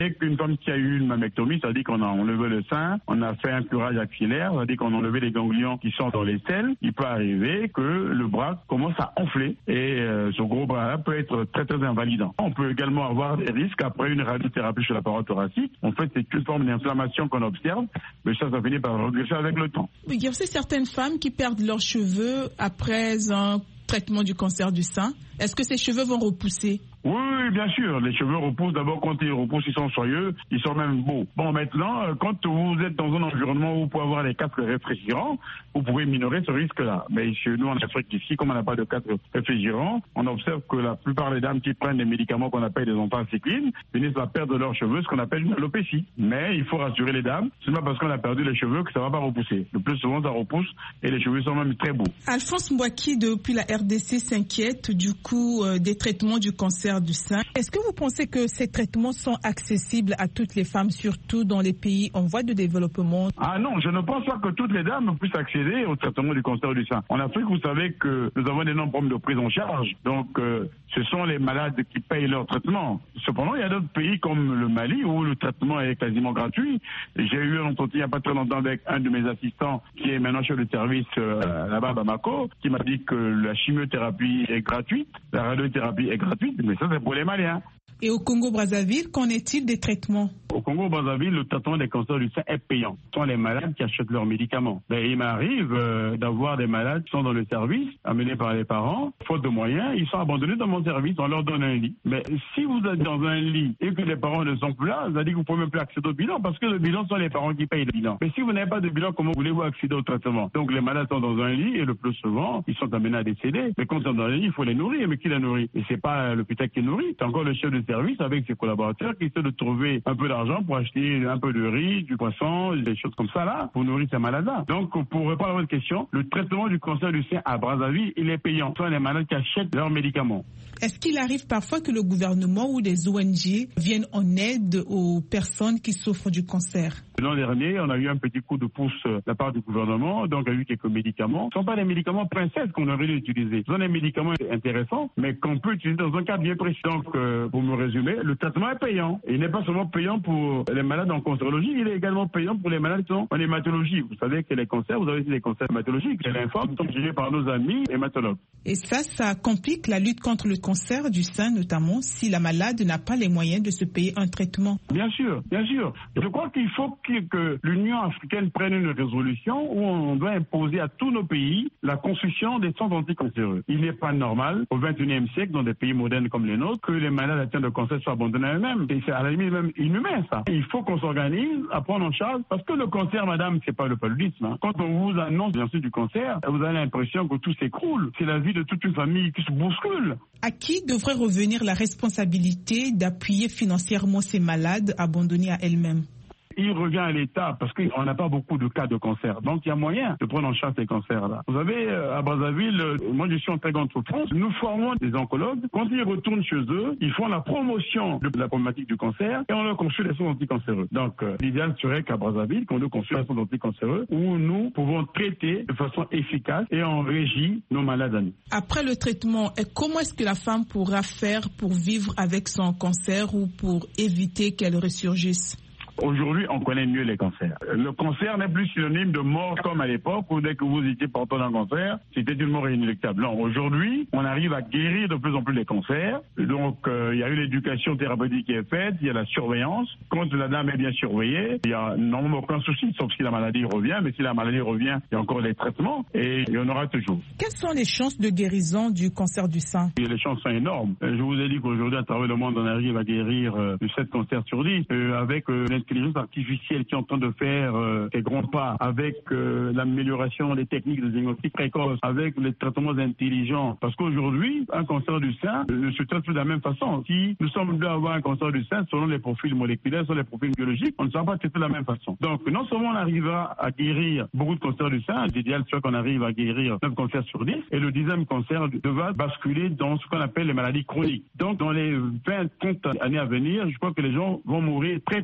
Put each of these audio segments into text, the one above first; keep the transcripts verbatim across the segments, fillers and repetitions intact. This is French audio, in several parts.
Et qu'une femme qui a eu une mammectomie, c'est-à-dire qu'on a enlevé le sein, on a fait un curage axillaire, c'est-à-dire qu'on a enlevé les ganglions qui sont dans les selles, il peut arriver que le bras commence à enfler et euh, ce gros bras-là peut être très très invalidant. On peut également avoir des risques après une radiothérapie sur la paroi thoracique. En fait, c'est une forme d'inflammation qu'on observe, mais ça, ça finit par regresser avec le temps. Il y a aussi certaines femmes qui perdent leurs cheveux après un traitement du cancer du sein. Est-ce que ces cheveux vont repousser? Oui, oui, bien sûr. Les cheveux repoussent. D'abord, quand ils repoussent, ils sont soyeux, ils sont même beaux. Bon, maintenant, quand vous êtes dans un environnement où vous pouvez avoir des casques réfrigérants, vous pouvez minorer ce risque-là. Mais chez nous, en Afrique, ici, comme on n'a pas de casques réfrigérants, on observe que la plupart des dames qui prennent des médicaments qu'on appelle des anthracyclines finissent par perdre leurs cheveux, ce qu'on appelle une alopécie. Mais il faut rassurer les dames, c'est pas parce qu'on a perdu les cheveux que ça va pas repousser. Le plus souvent, ça repousse et les cheveux sont même très beaux. Alphonse Mbouaki, depuis la R D C, s'inquiète du coût euh, des traitements du cancer du sein. Est-ce que vous pensez que ces traitements sont accessibles à toutes les femmes, surtout dans les pays en voie de développement? Ah non, je ne pense pas que toutes les dames puissent accéder au traitement du cancer du sein. En Afrique, vous savez que nous avons d'énormes problèmes de prise en charge. Donc, euh, ce sont les malades qui payent leur traitement. Cependant, il y a d'autres pays comme le Mali où le traitement est quasiment gratuit. J'ai eu un entretien il n'y a pas très longtemps avec un de mes assistants qui est maintenant chef de service euh, là-bas à Bamako, qui m'a dit que la chimiothérapie est gratuite, la radiothérapie est gratuite, mais ça c'est pour les Maliens. Et au Congo-Brazzaville, qu'en est-il des traitements? Au Congo-Brazzaville, le traitement des cancers du sein est payant. Ce sont les malades qui achètent leurs médicaments. Mais il m'arrive euh, d'avoir des malades qui sont dans le service, amenés par les parents, faute de moyens, ils sont abandonnés dans mon service, on leur donne un lit. Mais si vous êtes dans un lit et que les parents ne sont plus là, ça veut dire que vous ne pouvez même plus accéder au bilan, parce que le bilan, sont les parents qui payent le bilan. Mais si vous n'avez pas de bilan, comment voulez-vous accéder au traitement? Donc les malades sont dans un lit et le plus souvent, ils sont amenés à décéder. Mais quand ils sont dans un lit, il faut les nourrir. Mais qui les nourrit? Et c'est pas l'hôpital qui nourrit, c'est encore le chef de service avec ses collaborateurs qui essaient de trouver un peu d'argent pour acheter un peu de riz, du poisson, des choses comme ça là, pour nourrir ces malades-là. Donc, pour répondre à votre question, le traitement du cancer du sein à Brazzaville, il est payant. Ce sont les malades qui achètent leurs médicaments. Est-ce qu'il arrive parfois que le gouvernement ou des O N G viennent en aide aux personnes qui souffrent du cancer? L'an dernier, on a eu un petit coup de pouce de la part du gouvernement, donc il y a eu quelques médicaments. Ce ne sont pas des médicaments princesses qu'on aurait dû utiliser. Ce sont des médicaments intéressants, mais qu'on peut utiliser dans un cas bien précis. Donc, euh, pour me résumer, le traitement est payant. Et il n'est pas seulement payant pour les malades en cancérologie, il est également payant pour les malades qui sont en hématologie. Vous savez que les cancers, vous avez aussi des cancers hématologiques. Les lymphomes sont gérés par nos amis hématologues. Et ça, ça complique la lutte contre le cancer du sein, notamment si la malade n'a pas les moyens de se payer un traitement. Bien sûr, bien sûr. Je crois qu'il faut que, que l'Union africaine prenne une résolution où on doit imposer à tous nos pays la construction des centres anticancéreux. Il n'est pas normal, au vingt et unième siècle, dans des pays modernes comme les nôtres, que les malades atteints de cancer soient abandonnés à eux-mêmes. Et c'est à la limite même inhumain, ça. Il faut qu'on s'organise à prendre en charge, parce que le cancer, madame, c'est pas le paludisme. Hein. Quand on vous annonce bien sûr du cancer, vous avez l'impression que tout s'écroule. C'est la vie de toute une famille qui se bouscule. À qui devrait revenir la responsabilité d'appuyer financièrement ces malades abandonnés à elles-mêmes? Il revient à l'État parce qu'on n'a pas beaucoup de cas de cancer. Donc il y a moyen de prendre en charge ces cancers-là. Vous savez, à Brazzaville, moi je suis en très grande souffrance. Nous formons des oncologues. Quand ils retournent chez eux, ils font la promotion de la problématique du cancer et on leur construit des soins anticancéreux. Donc euh, l'idéal serait qu'à Brazzaville, qu'on nous construise des soins anticancéreux où nous pouvons traiter de façon efficace et en régie nos malades à nous. Après le traitement, comment est-ce que la femme pourra faire pour vivre avec son cancer ou pour éviter qu'elle ressurgisse? Aujourd'hui, on connaît mieux les cancers. Le cancer n'est plus synonyme de mort comme à l'époque où dès que vous étiez porteur d'un cancer, c'était une mort inéluctable. Non, aujourd'hui, on arrive à guérir de plus en plus les cancers. Donc, euh, il y a eu l'éducation thérapeutique qui est faite, il y a la surveillance. Quand la dame est bien surveillée, il n'y a normalement aucun souci, sauf si la maladie revient. Mais si la maladie revient, il y a encore les traitements et il y en aura toujours. Quelles sont les chances de guérison du cancer du sein? Et les chances sont énormes. Je vous ai dit qu'aujourd'hui, à travers le monde, on arrive à guérir euh, sept cancers sur dix euh, avec euh, l'intelligence artificielle qui est en train de faire euh, des grands pas, avec euh, l'amélioration des techniques de diagnostic précoce, avec les traitements intelligents. Parce qu'aujourd'hui, un cancer du sein ne se traite plus de la même façon. Si nous sommes deux à avoir un cancer du sein, selon les profils moléculaires, selon les profils biologiques, on ne sera pas traité de la même façon. Donc, non seulement on arrivera à guérir beaucoup de cancers du sein, l'idéal serait qu'on arrive à guérir neuf cancers sur dix, et le dixième cancer devra basculer dans ce qu'on appelle les maladies chroniques. Donc, dans les vingt à trente années à venir, je crois que les gens vont mourir très très peu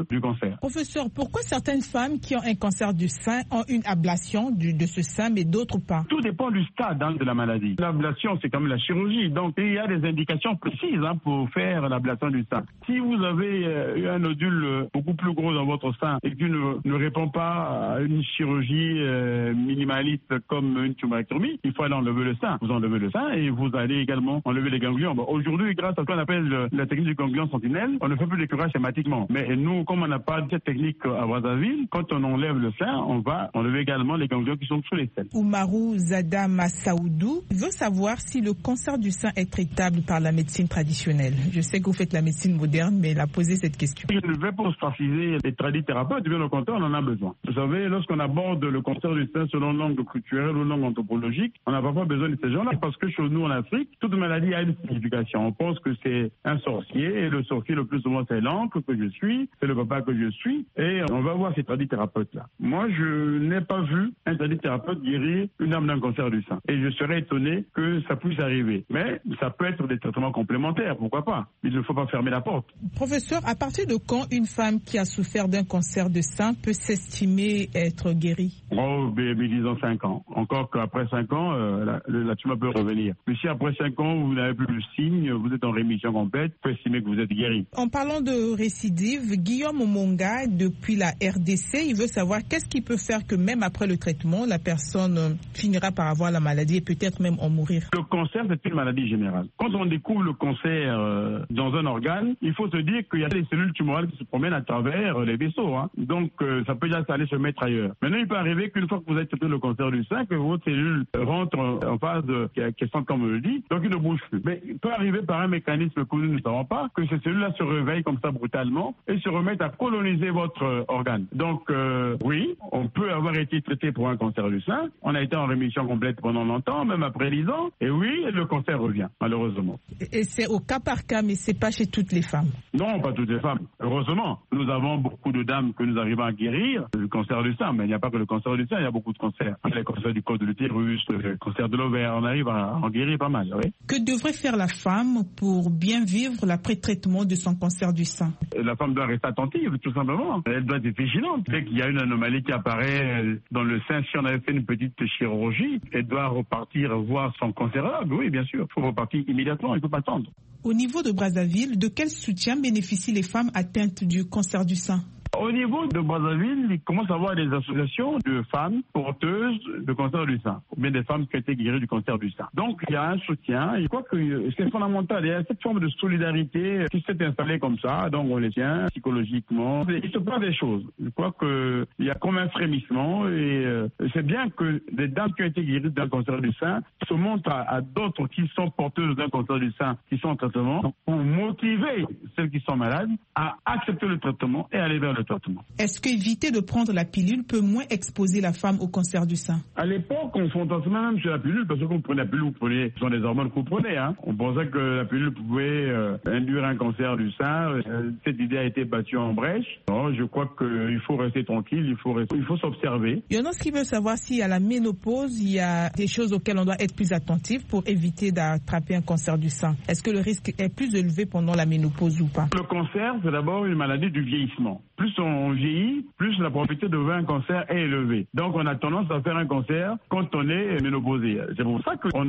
du cancer. Professeur, pourquoi certaines femmes qui ont un cancer du sein ont une ablation du, de ce sein, mais d'autres pas? Tout dépend du stade hein, de la maladie. L'ablation, c'est comme la chirurgie. Donc, il y a des indications précises hein, pour faire l'ablation du sein. Si vous avez euh, eu un nodule euh, beaucoup plus gros dans votre sein et qui ne, ne répond pas à une chirurgie euh, minimaliste comme une tumorectomie, il faut aller enlever le sein. Vous enlevez le sein et vous allez également enlever les ganglions. Bon, aujourd'hui, grâce à ce qu'on appelle le, la technique du ganglion sentinelle, on ne fait plus les curages schématiquement. Mais nous, comme on n'a pas cette technique à Brazzaville, quand on enlève le sein, on va enlever également les ganglions qui sont sous les selles. Oumarou Zada Massaoudou veut savoir si le cancer du sein est traitable par la médecine traditionnelle. Je sais que vous faites la médecine moderne, mais il a posé cette question. Je ne vais pas ostraciser les tradithérapeutes, bien au contraire, on en a besoin. Vous savez, lorsqu'on aborde le cancer du sein selon l'angle culturel ou l'angle anthropologique, on n'a pas besoin de ces gens-là parce que chez nous en Afrique, toute maladie a une signification. On pense que c'est un sorcier et le sorcier le plus souvent c'est l'oncle que je suis, c'est le papa que je suis et on va voir ces tradithérapeutes-là. Moi, je n'ai pas vu un tradithérapeute guérir une âme d'un cancer du sein et je serais étonné que ça puisse arriver. Mais ça peut être des traitements complémentaires, pourquoi pas. Il ne faut pas fermer la porte. Professeur, à partir de quand une femme qui a souffert d'un cancer de sein peut s'estimer être guérie? Oh, mais, mais disons cinq ans. Encore qu'après cinq ans, euh, la, la tumeur peut revenir. Mais si après cinq ans, vous n'avez plus le signe, vous êtes en rémission complète, vous pouvez estimer que vous êtes guéri. En parlant de récidive, Guillaume Omonga, depuis la R D C, il veut savoir qu'est-ce qui peut faire que même après le traitement, la personne finira par avoir la maladie et peut-être même en mourir. Le cancer, c'est une maladie générale. Quand on découvre le cancer euh, dans un organe, il faut se dire qu'il y a des cellules tumorales qui se promènent à travers les vaisseaux. Hein. Donc, euh, ça peut déjà aller se mettre ailleurs. Maintenant, il peut arriver qu'une fois que vous avez traité le cancer du sein, que votre cellule rentre en phase quiescente, comme on le dit, donc il ne bouge plus. Mais il peut arriver par un mécanisme que nous ne savons pas, que ces cellules-là se réveillent comme ça brutalement et se remettent à coloniser votre euh, organe. Donc, euh, oui, on peut avoir été traité pour un cancer du sein. On a été en rémission complète pendant longtemps, même après dix ans. Et oui, le cancer revient, malheureusement. Et c'est au cas par cas, mais c'est pas chez toutes les femmes. Non, pas toutes les femmes. Heureusement, nous avons beaucoup de dames que nous arrivons à guérir du cancer du sein. Mais il n'y a pas que le cancer du sein, il y a beaucoup de cancers. Les cancers du col de l'utérus, le cancer de l'ovaire, on arrive à en guérir pas mal. Oui. Que devrait faire la femme pour bien vivre l'après-traitement de son cancer du sein? La femme doit rester attentive, tout simplement. Elle doit être vigilante. Dès qu'il y a une anomalie qui apparaît dans le sein, si on avait fait une petite chirurgie, elle doit repartir voir son cancérologue. Oui, bien sûr. Il faut repartir immédiatement, il ne faut pas attendre. Au niveau de Brazzaville, de quel soutien bénéficient les femmes atteintes du cancer du sein? Au niveau de Brazzaville, il commence à avoir des associations de femmes porteuses de cancer du sein, ou bien des femmes qui ont été guéries du cancer du sein. Donc, il y a un soutien. Je crois que c'est fondamental. Il y a cette forme de solidarité qui s'est installée comme ça. Donc, on les tient psychologiquement. Il se passe des choses. Je crois qu'il y a comme un frémissement et euh, c'est bien que des dames qui ont été guéries d'un cancer du sein se montrent à, à d'autres qui sont porteuses d'un cancer du sein, qui sont en traitement, pour motiver celles qui sont malades à accepter le traitement et aller vers le traitement. Est-ce qu'éviter de prendre la pilule peut moins exposer la femme au cancer du sein? À l'époque, on fantasmait même sur la pilule parce que quand vous prenez la pilule, vous prenez, ce sont des hormones que vous prenez. Hein. On pensait que la pilule pouvait euh, induire un cancer du sein. Euh, cette idée a été battue en brèche. Non, je crois qu'il faut rester tranquille, il faut, rester, il faut s'observer. Il y en a qui veut savoir si à la ménopause, il y a des choses auxquelles on doit être plus attentif pour éviter d'attraper un cancer du sein. Est-ce que le risque est plus élevé pendant la ménopause ou pas? Le cancer, c'est d'abord une maladie du vieillissement. Plus on vieillit, plus la probabilité de faire un cancer est élevée. Donc on a tendance à faire un cancer quand on est ménopausé. C'est pour ça qu'on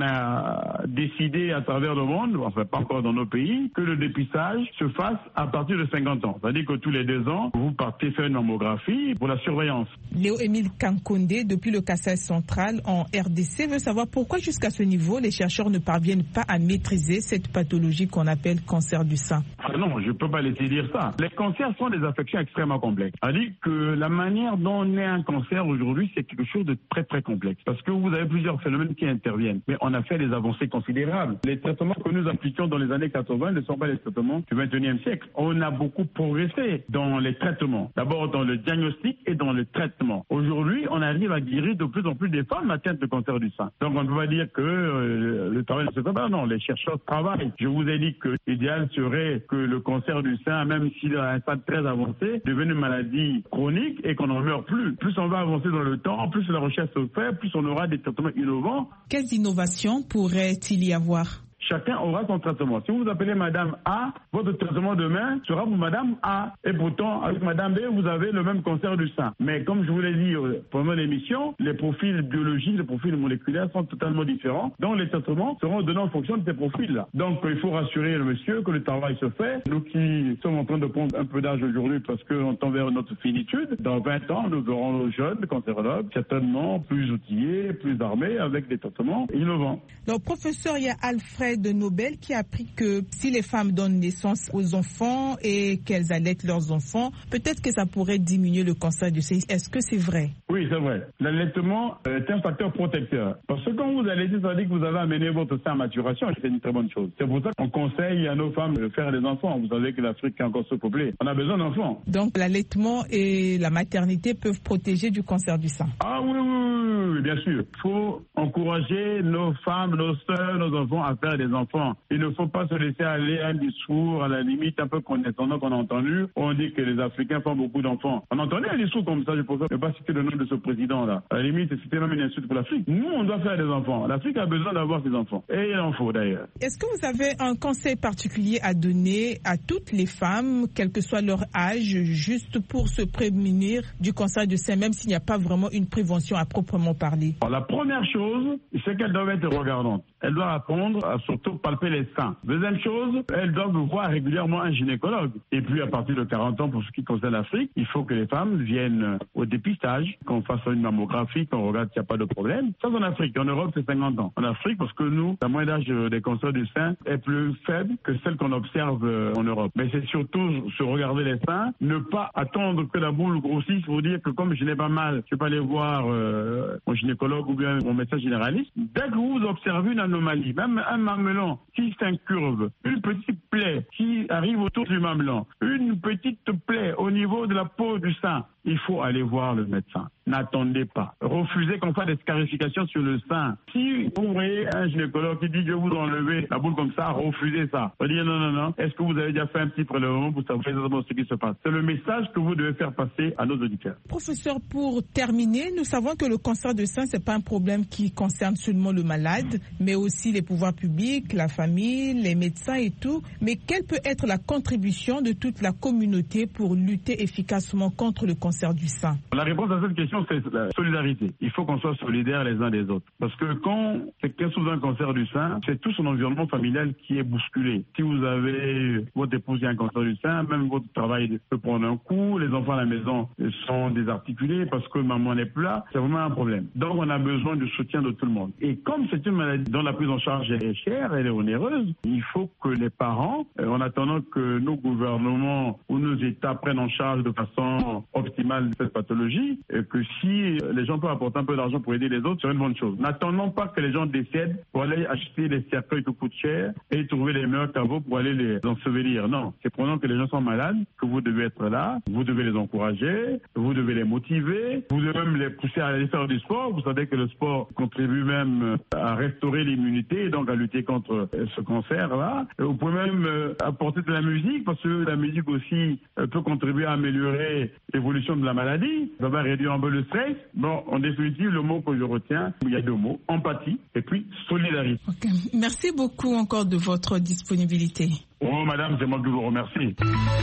a décidé à travers le monde, enfin pas encore dans nos pays, que le dépistage se fasse à partir de cinquante ans. C'est-à-dire que tous les deux ans, vous partez faire une mammographie pour la surveillance. Léo-Émile Kankonde, depuis le Kasaï central en R D C, veut savoir pourquoi jusqu'à ce niveau, les chercheurs ne parviennent pas à maîtriser cette pathologie qu'on appelle cancer du sein. Ah non, je ne peux pas laisser dire ça. Les cancers sont des affections extrêmement complexes. C'est-à-dire que la manière dont on est un cancer aujourd'hui, c'est quelque chose de très très complexe. Parce que vous avez plusieurs phénomènes qui interviennent. Mais on a fait des avancées considérables. Les traitements que nous appliquions dans les années quatre-vingt ne sont pas les traitements du vingt et unième siècle. On a beaucoup progressé dans les traitements. D'abord dans le diagnostic et dans le traitement. Aujourd'hui, on arrive à guérir de plus en plus des femmes atteintes de cancer du sein. Donc on ne peut pas dire que euh, le travail ne se fait pas. Non, les chercheurs travaillent. Je vous ai dit que l'idéal serait que le cancer du sein, même s'il est à un stade très avancé, devienne une maladie chronique et qu'on n'en meurt plus. Plus on va avancer dans le temps, plus la recherche se fait, plus on aura des traitements innovants. Quelles innovations pourrait-il y avoir? chacun aura son traitement. Si vous appelez Madame A, votre traitement demain sera pour Madame A. Et pourtant, avec Madame B, vous avez le même cancer du sein. Mais comme je vous l'ai dit pendant l'émission, les profils biologiques, les profils moléculaires sont totalement différents. Donc les traitements seront donnés en fonction de ces profils-là. Donc il faut rassurer le monsieur que le travail se fait. Nous qui sommes en train de prendre un peu d'âge aujourd'hui parce qu'on tend vers notre finitude, dans vingt ans, nous verrons nos jeunes cancérologues certainement plus outillés, plus armés avec des traitements innovants. Donc professeur, il y a Alfred Nobel qui a appris que si les femmes donnent naissance aux enfants et qu'elles allaitent leurs enfants, peut-être que ça pourrait diminuer le cancer du sein. Est-ce que c'est vrai? Oui, c'est vrai. L'allaitement est un facteur protecteur. Parce que quand vous allaitez, ça veut dire que vous avez amené votre sein à maturation. C'est une très bonne chose. C'est pour ça qu'on conseille à nos femmes de faire des enfants. Vous savez que l'Afrique est encore sous-peuplée. On a besoin d'enfants. Donc l'allaitement et la maternité peuvent protéger du cancer du sein. Ah oui, oui, oui, oui, bien sûr. Il faut encourager nos femmes, nos sœurs, nos enfants à faire des enfants. Il ne faut pas se laisser aller à un discours, à la limite, un peu condescendant qu'on a entendu. On dit que les Africains font beaucoup d'enfants. On entendait un discours comme ça, je ne peux pas citer le nom de ce président-là. À la limite, c'était même une insulte pour l'Afrique. Nous, on doit faire des enfants. L'Afrique a besoin d'avoir ses enfants. Et il en faut d'ailleurs. Est-ce que vous avez un conseil particulier à donner à toutes les femmes, quel que soit leur âge, juste pour se prémunir du cancer du sein, même s'il n'y a pas vraiment une prévention à proprement parler? Alors, la première chose, c'est qu'elles doivent être regardantes. Elles doivent apprendre à surtout palper les seins. Deuxième chose, elles doivent voir régulièrement un gynécologue. Et puis, à partir de quarante ans, pour ce qui concerne l'Afrique, il faut que les femmes viennent au dépistage, qu'on fasse une mammographie, qu'on regarde s'il n'y a pas de problème. Ça, c'est en Afrique. En Europe, c'est cinquante ans. En Afrique, parce que nous, la moyenne d'âge des cancers du sein est plus faible que celle qu'on observe en Europe. Mais c'est surtout se regarder les seins, ne pas attendre que la boule grossisse pour dire que comme je n'ai pas mal, je vais pas aller voir euh, mon gynécologue ou bien mon médecin généraliste. Dès que vous observez une anomalie, même un mamelon qui s'incurve, une petite plaie qui arrive autour du mamelon, une petite plaie au niveau de la peau du sein, il faut aller voir le médecin. N'attendez pas. Refusez qu'on fasse des scarifications sur le sein. Si vous voyez un gynécologue qui dit je vais vous enlever la boule comme ça, refusez ça. On dit non, non, non. Est-ce que vous avez déjà fait un petit prélèvement pour savoir exactement ce qui se passe? C'est le message que vous devez faire passer à nos auditeurs. Professeur, pour terminer, nous savons que le cancer du sein, c'est pas un problème qui concerne seulement le malade, mais aussi les pouvoirs publics, la famille, les médecins et tout. Mais quelle peut être la contribution de toute la communauté pour lutter efficacement contre le cancer du sein? La réponse à cette question, c'est la solidarité. Il faut qu'on soit solidaires les uns des autres. Parce que quand quelqu'un souffre d'un cancer du sein, c'est tout son environnement familial qui est bousculé. Si vous avez votre épouse qui a un cancer du sein, même votre travail peut prendre un coup, les enfants à la maison sont désarticulés parce que maman n'est plus là, c'est vraiment un problème. Donc on a besoin du soutien de tout le monde. Et comme c'est une maladie dont la prise en charge est chère, elle est onéreuse, il faut que les parents, en attendant que nos gouvernements ou nos États prennent en charge de façon optimale cette pathologie, et que si les gens peuvent apporter un peu d'argent pour aider les autres, c'est une bonne chose. N'attendons pas que les gens décèdent pour aller acheter les cercueils qui coûtent cher et trouver les meilleurs caveaux pour aller les ensevelir. Non, c'est pendant que les gens sont malades que vous devez être là, vous devez les encourager, vous devez les motiver, vous devez même les pousser à aller faire du sport. Vous savez que le sport contribue même à restaurer l'immunité et donc à lutter contre ce cancer-là. Vous pouvez même apporter de la musique parce que la musique aussi peut contribuer à améliorer l'évolution de la maladie. Ça va réduire un peu le stress. Bon, en définitive, le mot que je retiens, il y a deux mots, empathie et puis solidarité. Okay. Merci beaucoup encore de votre disponibilité. Oh, madame, c'est moi qui vous remercie.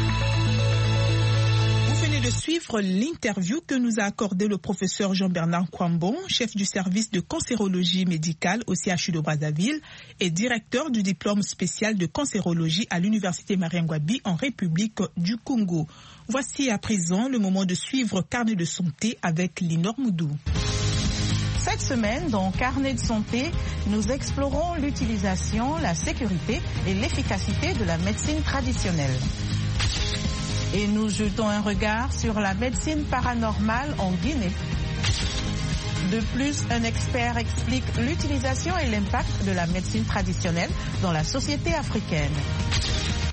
Vous venez de suivre l'interview que nous a accordé le professeur Jean-Bernard Kwambon, chef du service de cancérologie médicale au C H U de Brazzaville et directeur du diplôme spécial de cancérologie à l'université Mariangwabi en République du Congo. Voici à présent le moment de suivre Carnet de santé avec Linor Moudou. Cette semaine, dans Carnet de santé, nous explorons l'utilisation, la sécurité et l'efficacité de la médecine traditionnelle. Et nous jetons un regard sur la médecine paranormale en Guinée. De plus, un expert explique l'utilisation et l'impact de la médecine traditionnelle dans la société africaine.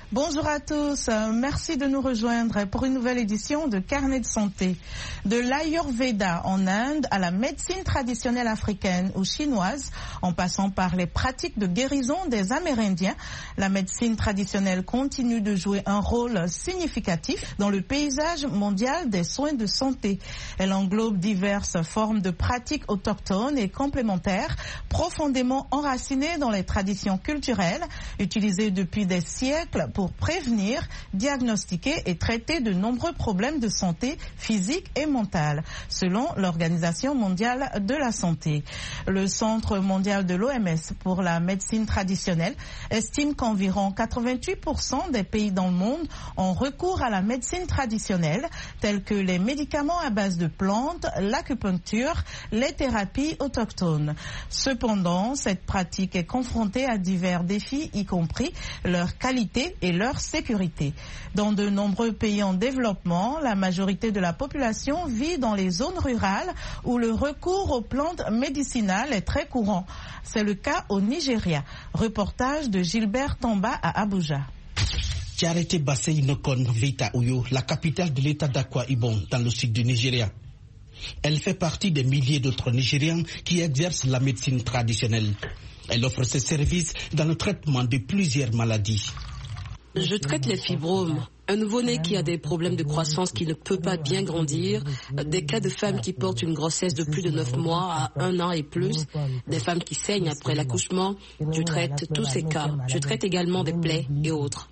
Bonjour à tous, merci de nous rejoindre pour une nouvelle édition de Carnet de santé. De l'Ayurveda en Inde à la médecine traditionnelle africaine ou chinoise, en passant par les pratiques de guérison des Amérindiens, la médecine traditionnelle continue de jouer un rôle significatif dans le paysage mondial des soins de santé. Elle englobe diverses formes de pratiques autochtones et complémentaires, profondément enracinées dans les traditions culturelles, utilisées depuis des siècles pour prévenir, diagnostiquer et traiter de nombreux problèmes de santé physique et mentale, selon l'Organisation mondiale de la santé. Le Centre mondial de l'O M S pour la médecine traditionnelle estime qu'environ quatre-vingt-huit pour cent des pays dans le monde ont recours à la médecine traditionnelle, tels que les médicaments à base de plantes, l'acupuncture, les thérapies autochtones. Cependant, cette pratique est confrontée à divers défis, y compris leur qualité et leur sécurité. Dans de nombreux pays en développement, la majorité de la population vit dans les zones rurales où le recours aux plantes médicinales est très courant. C'est le cas au Nigeria. Reportage de Gilbert Tamba à Abuja. Charity Bassey Nokon vit à Uyo, la capitale de l'état d'Akwa Ibom, dans le sud du Nigeria. Elle fait partie des milliers d'autres Nigérians qui exercent la médecine traditionnelle. Elle offre ses services dans le traitement de plusieurs maladies. Je traite les fibromes, un nouveau-né qui a des problèmes de croissance qui ne peut pas bien grandir, des cas de femmes qui portent une grossesse de plus de neuf mois à un an et plus, des femmes qui saignent après l'accouchement. Je traite tous ces cas. Je traite également des plaies et autres.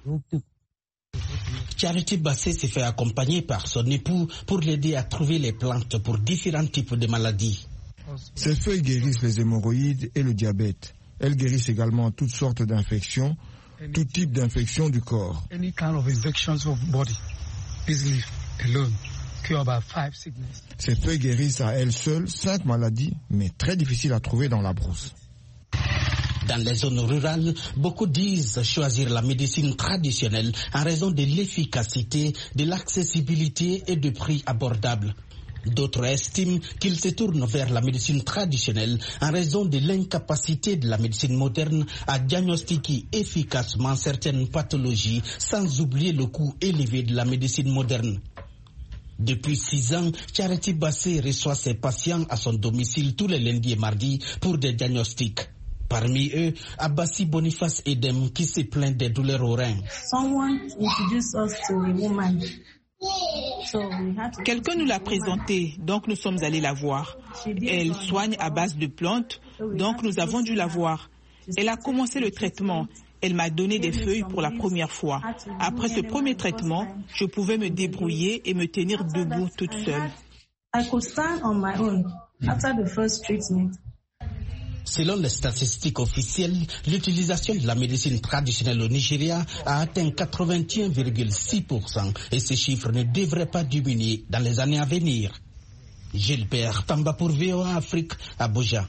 Charity Bassey s'est fait accompagner par son époux pour l'aider à trouver les plantes pour différents types de maladies. Ces feuilles guérissent les hémorroïdes et le diabète. Elles guérissent également toutes sortes d'infections, tout type d'infection du corps. Ces feuilles guérissent à elles seules cinq maladies, mais très difficiles à trouver dans la brousse. Dans les zones rurales, beaucoup disent choisir la médecine traditionnelle en raison de l'efficacité, de l'accessibilité et de prix abordables. D'autres estiment qu'ils se tournent vers la médecine traditionnelle en raison de l'incapacité de la médecine moderne à diagnostiquer efficacement certaines pathologies, sans oublier le coût élevé de la médecine moderne. Depuis six ans, Charity Bassey reçoit ses patients à son domicile tous les lundis et mardis pour des diagnostics. Parmi eux, Abbassi Boniface Edem qui se plaint des douleurs aux reins. Quelqu'un nous l'a présentée, donc nous sommes allés la voir. Elle soigne à base de plantes, donc nous avons dû la voir. Elle a commencé le traitement. Elle m'a donné des feuilles pour la première fois. Après ce premier traitement, je pouvais me débrouiller et me tenir debout toute seule. Selon les statistiques officielles, l'utilisation de la médecine traditionnelle au Nigeria a atteint quatre-vingt-un virgule six pour cent et ce chiffre ne devrait pas diminuer dans les années à venir. Gilbert Tamba pour V O A Afrique, Abuja.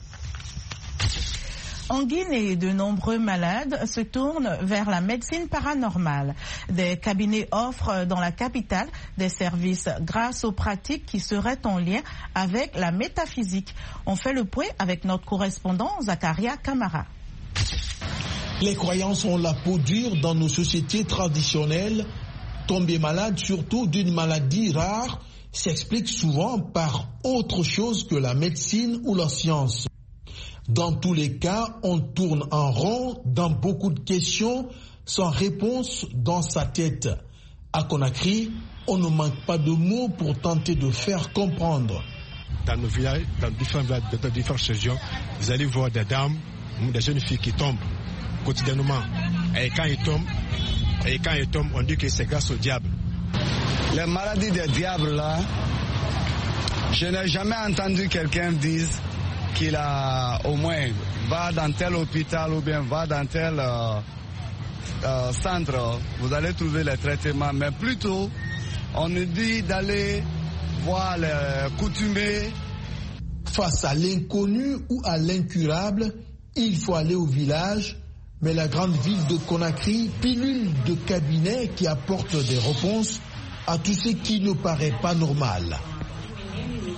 En Guinée, de nombreux malades se tournent vers la médecine paranormale. Des cabinets offrent dans la capitale des services grâce aux pratiques qui seraient en lien avec la métaphysique. On fait le point avec notre correspondant Zakaria Kamara. Les croyances ont la peau dure dans nos sociétés traditionnelles. Tomber malade, surtout d'une maladie rare, s'explique souvent par autre chose que la médecine ou la science. Dans tous les cas, on tourne en rond dans beaucoup de questions sans réponse dans sa tête. À Conakry, on ne manque pas de mots pour tenter de faire comprendre. Dans nos villages, dans différentes, dans différentes régions, vous allez voir des dames, des jeunes filles qui tombent quotidiennement. Et quand ils tombent, et quand ils tombent, on dit que c'est grâce au diable. Les maladies des diables là, je n'ai jamais entendu quelqu'un dire qu'il a au moins va dans tel hôpital ou bien va dans tel euh, euh, centre, vous allez trouver les traitements. Mais plutôt, on nous dit d'aller voir les coutumiers. Face à l'inconnu ou à l'incurable, il faut aller au village. Mais la grande ville de Conakry pilule de cabinets qui apportent des réponses à tout ce qui ne paraît pas normal.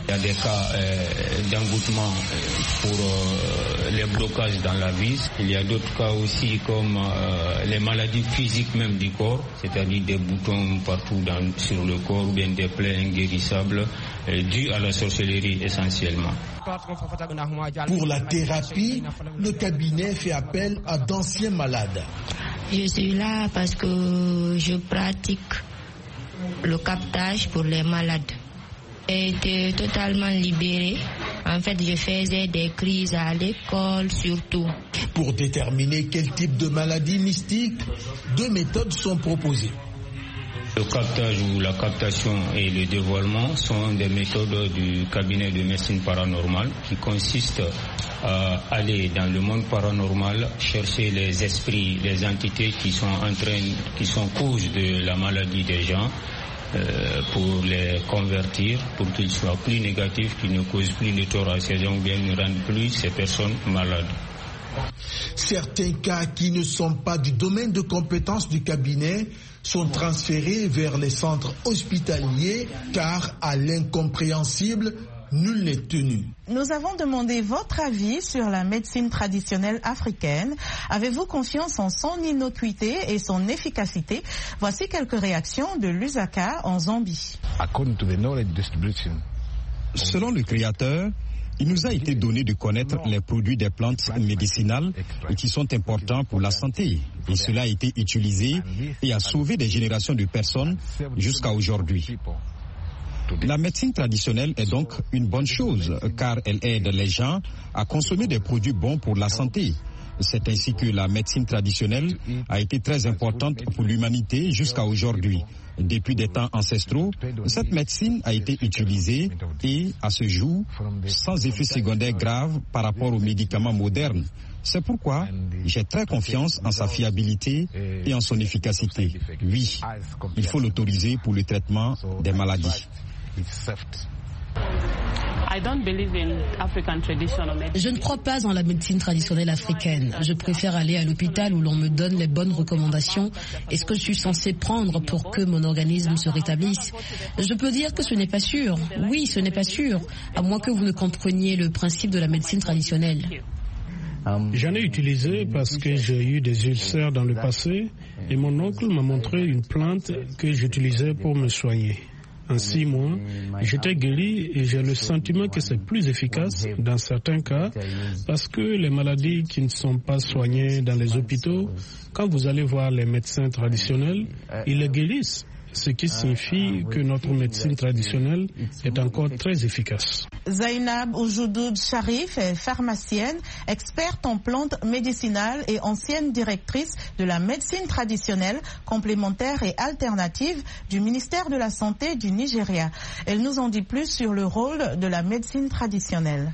Il y a des cas euh, d'engoutement pour euh, les blocages dans la vis. Il y a d'autres cas aussi comme euh, les maladies physiques même du corps, c'est-à-dire des boutons partout dans, sur le corps ou bien des plaies inguérissables euh, dues à la sorcellerie essentiellement. Pour la thérapie, le cabinet fait appel à d'anciens malades. Je suis là parce que je pratique le captage pour les malades. J'ai été totalement libérée. En fait, je faisais des crises à l'école surtout. Pour déterminer quel type de maladie mystique, deux méthodes sont proposées. Le captage ou la captation et le dévoilement sont des méthodes du cabinet de médecine paranormale qui consistent à aller dans le monde paranormal, chercher les esprits, les entités qui sont en train, qui sont cause de la maladie des gens, euh, pour les convertir, pour qu'ils soient plus négatifs, qu'ils ne causent plus de tort à ces gens ou bien ne rendent plus ces personnes malades. Certains cas qui ne sont pas du domaine de compétence du cabinet sont transférés vers les centres hospitaliers car à l'incompréhensible, nul n'est tenu. Nous avons demandé votre avis sur la médecine traditionnelle africaine. Avez-vous confiance en son innocuité et son efficacité? Voici quelques réactions de Lusaka en Zambie. Selon le créateur, il nous a été donné de connaître les produits des plantes médicinales et qui sont importants pour la santé. Et cela a été utilisé et a sauvé des générations de personnes jusqu'à aujourd'hui. La médecine traditionnelle est donc une bonne chose car elle aide les gens à consommer des produits bons pour la santé. C'est ainsi que la médecine traditionnelle a été très importante pour l'humanité jusqu'à aujourd'hui. Depuis des temps ancestraux, cette médecine a été utilisée et, à ce jour, sans effet secondaire grave par rapport aux médicaments modernes. C'est pourquoi j'ai très confiance en sa fiabilité et en son efficacité. Oui, il faut l'autoriser pour le traitement des maladies. Je ne crois pas en la médecine traditionnelle africaine. Je préfère aller à l'hôpital où l'on me donne les bonnes recommandations et ce que je suis censé prendre pour que mon organisme se rétablisse. Je peux dire que ce n'est pas sûr. Oui, ce n'est pas sûr, à moins que vous ne compreniez le principe de la médecine traditionnelle. J'en ai utilisé parce que j'ai eu des ulcères dans le passé et mon oncle m'a montré une plante que j'utilisais pour me soigner. En six mois, j'étais guéri et j'ai le sentiment que c'est plus efficace dans certains cas parce que les maladies qui ne sont pas soignées dans les hôpitaux, quand vous allez voir les médecins traditionnels, ils les guérissent. Ce qui signifie que notre médecine traditionnelle est encore très efficace. Zainab Oujoudoud Sharif est pharmacienne, experte en plantes médicinales et ancienne directrice de la médecine traditionnelle, complémentaire et alternative du ministère de la Santé du Nigeria. Elle nous en dit plus sur le rôle de la médecine traditionnelle.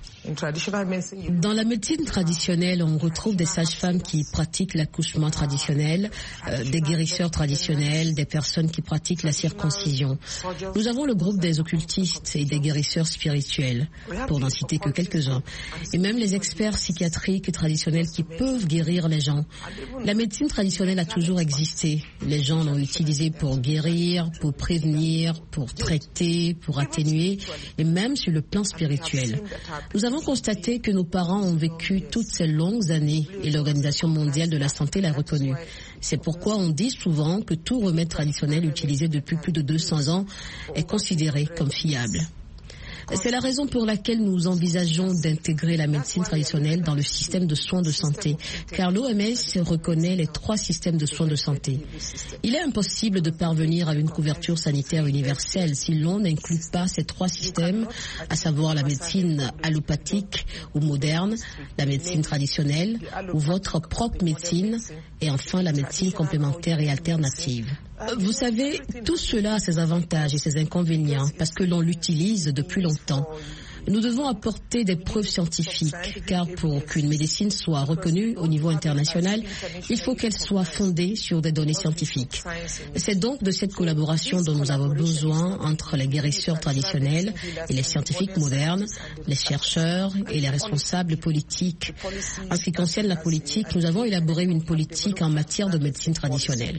Dans la médecine traditionnelle, on retrouve des sages-femmes qui pratiquent l'accouchement traditionnel, euh, des guérisseurs traditionnels, des personnes qui pratiquent la circoncision. Nous avons le groupe des occultistes et des guérisseurs spirituels, pour n'en citer que quelques-uns, et même les experts psychiatriques traditionnels qui peuvent guérir les gens. La médecine traditionnelle a toujours existé. Les gens l'ont utilisée pour guérir, pour prévenir, pour traiter, pour atténuer, et même sur le plan spirituel. Nous avons constaté que nos parents ont vécu toutes ces longues années et l'Organisation mondiale de la santé l'a reconnu. C'est pourquoi on dit souvent que tout remède traditionnel utilisé depuis plus de deux cents ans est considéré comme fiable. C'est la raison pour laquelle nous envisageons d'intégrer la médecine traditionnelle dans le système de soins de santé, car l'O M S reconnaît les trois systèmes de soins de santé. Il est impossible de parvenir à une couverture sanitaire universelle si l'on n'inclut pas ces trois systèmes, à savoir la médecine allopathique ou moderne, la médecine traditionnelle ou votre propre médecine, et enfin la médecine complémentaire et alternative. Vous savez, tout cela a ses avantages et ses inconvénients parce que l'on l'utilise depuis longtemps. Nous devons apporter des preuves scientifiques, car pour qu'une médecine soit reconnue au niveau international, il faut qu'elle soit fondée sur des données scientifiques. C'est donc de cette collaboration dont nous avons besoin entre les guérisseurs traditionnels et les scientifiques modernes, les chercheurs et les responsables politiques. En ce qui concerne la politique, nous avons élaboré une politique en matière de médecine traditionnelle.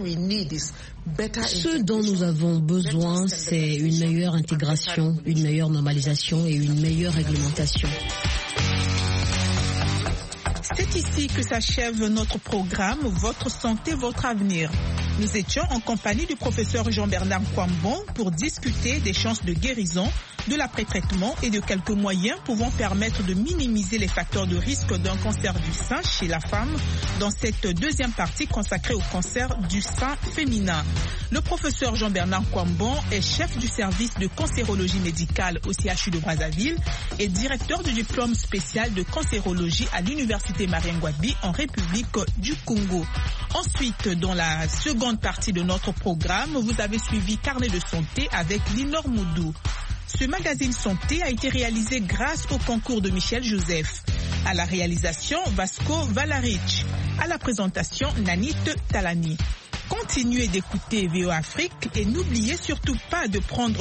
Ce dont nous avons besoin, c'est une meilleure intégration, une meilleure normalisation et une meilleure réglementation. C'est ici que s'achève notre programme Votre santé, votre avenir. Nous étions en compagnie du professeur Jean-Bernard Kwambon pour discuter des chances de guérison, de l'après-traitement et de quelques moyens pouvant permettre de minimiser les facteurs de risque d'un cancer du sein chez la femme dans cette deuxième partie consacrée au cancer du sein féminin. Le professeur Jean-Bernard Kwambon est chef du service de cancérologie médicale au C H U de Brazzaville et directeur du diplôme spécial de cancérologie à l'université Mariengwabi en République du Congo. Ensuite, dans la seconde partie de notre programme, vous avez suivi Carnet de santé avec Linor Moudou. Ce magazine santé a été réalisé grâce au concours de Michel Joseph. À la réalisation, Vasco Valarich. À la présentation, Nanit Talani. Continuez d'écouter V O Afrique et n'oubliez surtout pas de prendre